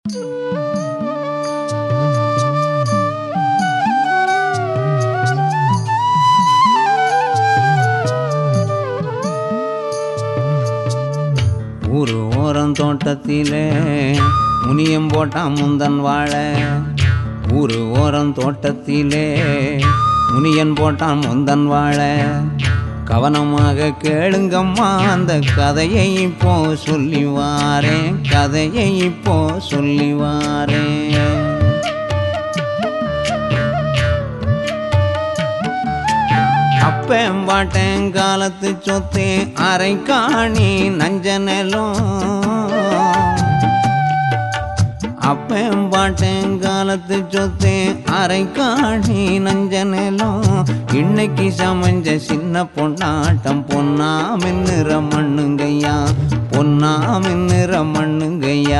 ஊரு ஓரம் தோட்டத்திலே முனியம் போட்டான் முந்தன் வாழை. ஊரு ஓரம் தோட்டத்திலே முனியன் போட்டான் முந்தன் வாழை. கவனமாக கேளுங்கம்மா அந்த கதையை இப்போ சொல்லி வாரேன், கதையை இப்போ சொல்லி வாரேன். அப்பேம்பாட்டேன் காலத்து சொத்தே அரை காணி நஞ்ச நிலம். அப்பேம்பாட்டேன் காலத்து சொத்தே அரை காணி நஞ்ச நிலம். இன்னைக்கு சமைஞ்ச சின்ன பொன்னாட்டம் பொன்னா மின்னுற மண்ணுங்கய்யா, பொன்னா மின்னுற மண்ணுங்கய்யா.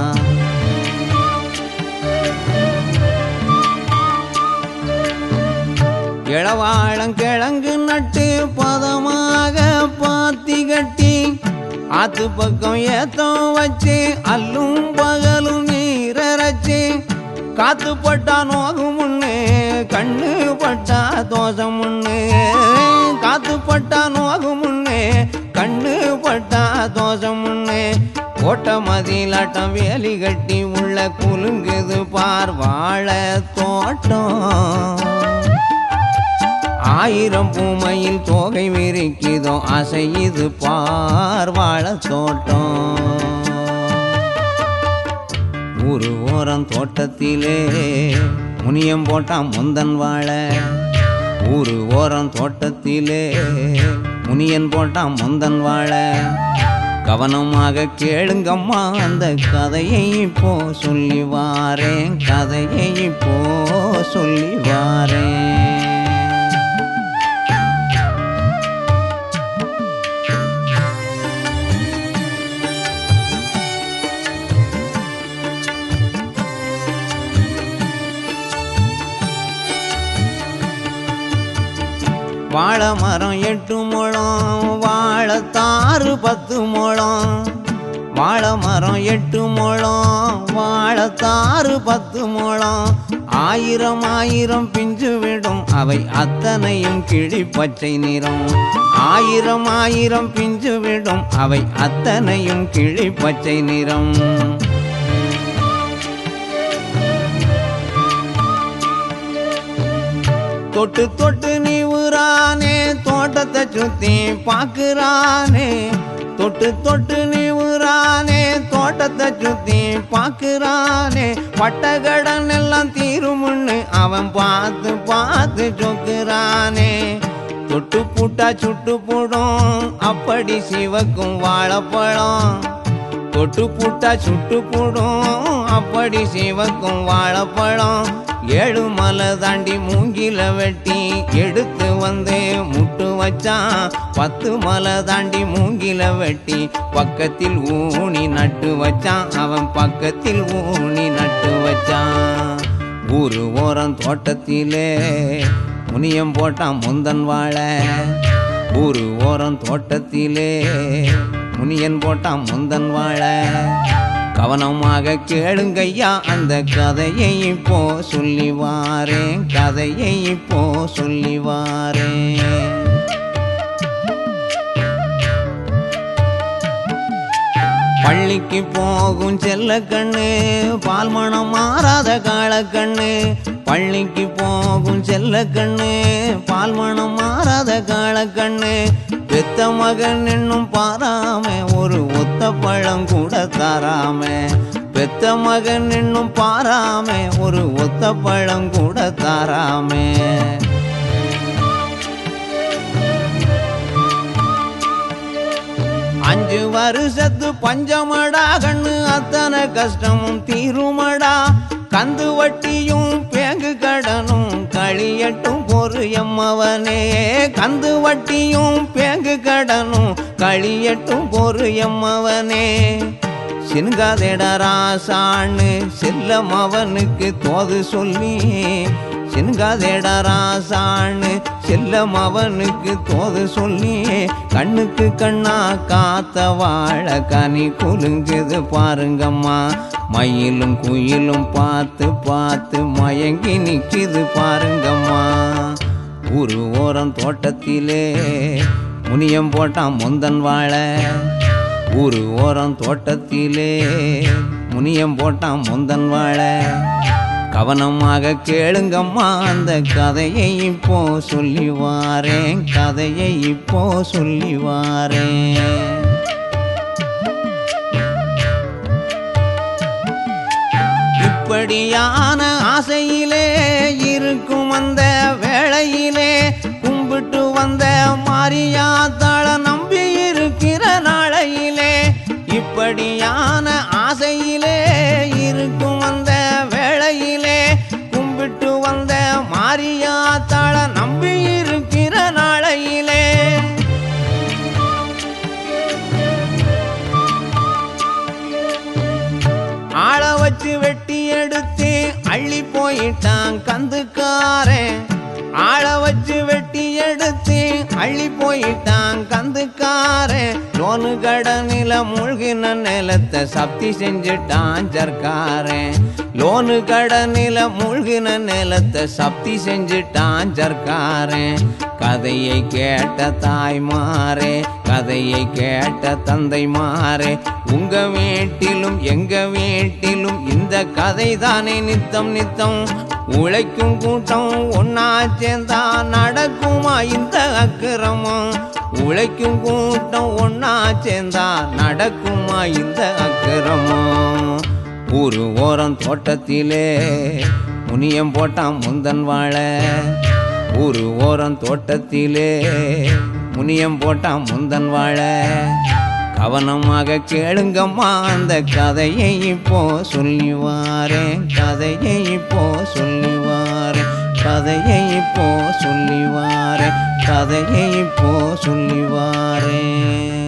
இளவாழங்கிழங்கு நட்டு பதமாக பாத்தி கட்டி ஆத்து பக்கம் ஏத்தம் வச்சு அல்லும் பகலும் நீரரைச்சு காத்து பட்டா நோகும் முன்னு கண்ணு பட்டா தோசம் முன்னு. காத்து பட்டா நோகும் முன்னு கண்ணு பட்டா தோசம் முன்னு. கோட்ட மதிலாட்டம் வேலி கட்டி உள்ள குலுங்குது பார் வாழை தோட்டம். ஆயிரம் பூமையில் தோகை விரிக்குதோ அசையுது பார் வாழை தோட்டம். ஊரு ஓரம் தோட்டத்திலே முனியம் போட்டான் முந்தன் வாழை. ஊரு ஓரம் தோட்டத்திலே முனியன் போட்டான் முந்தன் வாழை. கவனமாக கேளுங்கம்மா அந்த கதையை இப்போ சொல்லி வாரேன், கதையை இப்போ சொல்லி வாரேன். வாழை மரம் 8 முழம், வாழைத்தாறு 10 முழம். வாழை மரம் 8 முழம், வாழைத்தாறு 10 முழம். ஆயிரம் ஆயிரம் பிஞ்சு விடும் அவை அத்தனையும் கிளி பச்சை நிறம். ஆயிரம் ஆயிரம் பிஞ்சு விடும் அவை அத்தனையும் கிளி பச்சை நிறம். தொட்டு தொட்டு நீவுறானே தோட்டத்தை சுத்தி பாக்குறானே. தொட்டு தொட்டு நீவுறானே தோட்டத்தை சுத்தி பாக்குறானே. பட்டகடன் எல்லாம் தீருமுன்னு அவன் பார்த்து பார்த்து சொக்குறானே. தொட்டு பூட்டா சுட்டு போடும் அப்படி சிவக்கும் வாழைப்பழம். தொட்டு பூட்டா சுட்டு போடும் அப்படி சிவக்கும் வாழைப்பழம். 7 மலை தாண்டி மூங்கில வெட்டி எடுத்து வந்து முட்டு வச்சான். 10 மலை தாண்டி மூங்கில வெட்டி பக்கத்தில் ஊனி நட்டு வச்சான். அவன் பக்கத்தில் ஊனி நட்டு வச்சான். ஊரு ஓரம் தோட்டத்திலே முனியம் போட்டான் முந்தன் வாழை. ஊரு ஓரம் தோட்டத்திலே முனியன் போட்டான் முந்தன் வாழை. கவனமாக கேளுங்கய்யா அந்த கதையை இப்போ சொல்லி வாரேன், கதையை இப்போ சொல்லி வாரேன். பள்ளிக்கு போகும் செல்ல கண்ணு பால் மனம் மாறாத காளக்கண்ணு. பள்ளிக்கு போகும் செல்ல கண்ணு பால் மனம் மாறாத காளக்கண்ணு. பெத்த மகன் என்னும் பாராம ஒரு ஒத்த பழம் கூட தராம. பெத்த மகன் என்னும் பாராம ஒரு ஒத்த பழம் கூட தராம. 5 வருஷத்து பஞ்சமடா கண்ணு அத்தனை கஷ்டமும் தீருமடா. கந்து வட்டியும் பேங்கு கடனும் களியட்டும் பொறு எம்மவனே. கந்து வட்டியும் பேங்கு கடனும் களியட்டும் பொறு எம்மவனே. சின்காதேடா ராசான்னு செல்லம் அவனுக்கு தோது சொல்லி சின்காதேடராசான்னு செல்லம் அவனுக்கு தோது சொல்லி கண்ணுக்கு கண்ணா காத்த வாழ கனி குலுங்குது பாருங்கம்மா. மயிலும் குயிலும் பார்த்து பார்த்து மயங்கி நிக்குது பாருங்கம்மா. ஊரு ஓரம் தோட்டத்திலே முனியம் போட்டான் முந்தன் வாழ. ஊரு ஓரம் தோட்டத்திலே முனியம் போட்டான் முந்தன் வாழ. கவனமாக கேளுங்கம்மா அந்த கதையை இப்போ சொல்லி வாரேன். கதையை இப்போ சொல்லி வாரேன். இப்படியான ஆசையிலே இருக்கும் அந்த வேளையிலே கும்பிட்டு வந்த மாரியாத்தாள நம்பி இருக்கிற நாளையிலே. இப்படியான ஆசையிலே இருக்கும் அந்த வேளையிலே கும்பிட்டு வந்த மாரியாத்தாள நம்பி இருக்கிற நாளையிலே. ஆள வச்சு வெட்டி எடுத்து அள்ளி போயிட்டான் கந்துக்காரன். ஆள வச்சு வெட்டி எடுத்து அள்ளி போயிட்டான் கந்துக்காரன். லோனு கடனில மூழ்கின நிலத்தை சப்தி செஞ்சுட்டான் சர்க்காரன். லோனு கடனில மூழ்கின நிலத்தை சப்தி செஞ்சுட்டான் சர்க்காரன். கதையை கேட்ட தாய்மாரே, கதையை கேட்ட தந்தை மாறே, உங்க வீட்டிலும் எங்க வீட்டிலும் இந்த கதை தானே நித்தம் நித்தம். உழைக்கும் கூட்டம் ஒன்னா சேர்ந்தா நடக்குமா இந்த அக்கிரமம். உழைக்கும் கூட்டம் ஒன்னா சேர்ந்தா நடக்குமா இந்த அக்கிரமம். ஊரு ஓரம் தோட்டத்திலே முனியம் போட்டான் முந்தன் வாழ. ஊரு ஓரம் தோட்டத்திலே முனியம் போட்டான் முந்தன் வாழ. கவனமாக கேளுங்கம்மா அந்த கதையை இப்போ சொல்லி வாரேன். கதையை இப்போ சொல்லி வாரேன். கதையை இப்போ சொல்லி வாரேன். கதையை இப்போ சொல்லி வாரேன்.